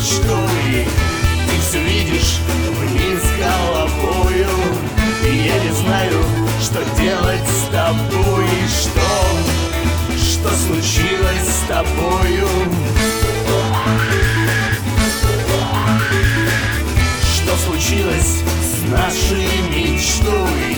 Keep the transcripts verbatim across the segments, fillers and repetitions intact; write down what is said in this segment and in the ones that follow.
мечтой. Ты все видишь вниз головою, и я не знаю, что делать с тобой. Что, что случилось с тобою? Что случилось с нашей мечтой?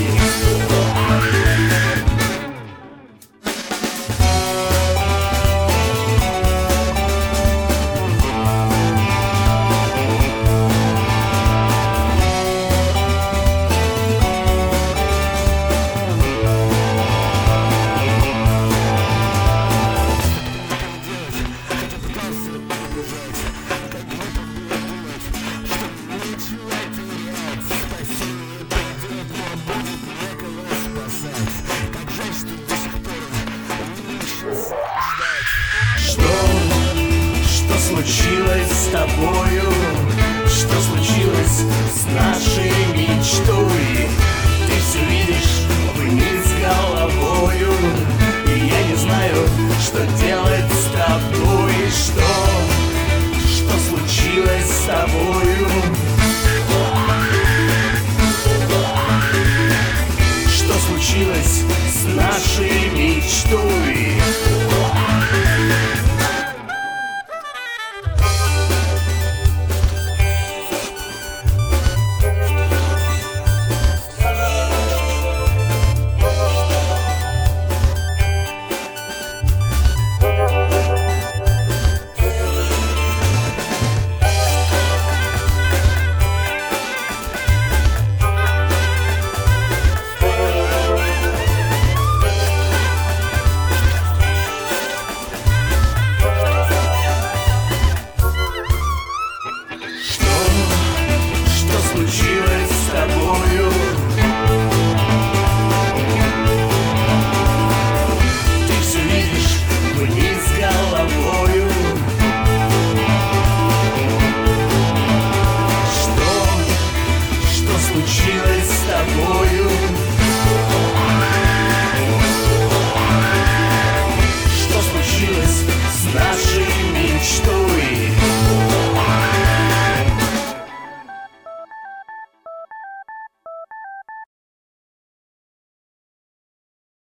Что, что случилось с тобою? Что случилось с нашей мечтой? Ты все видишь вниз головою, и я не знаю, что делать с тобой. Что, что случилось с тобою? Что случилось с нашей мечтой?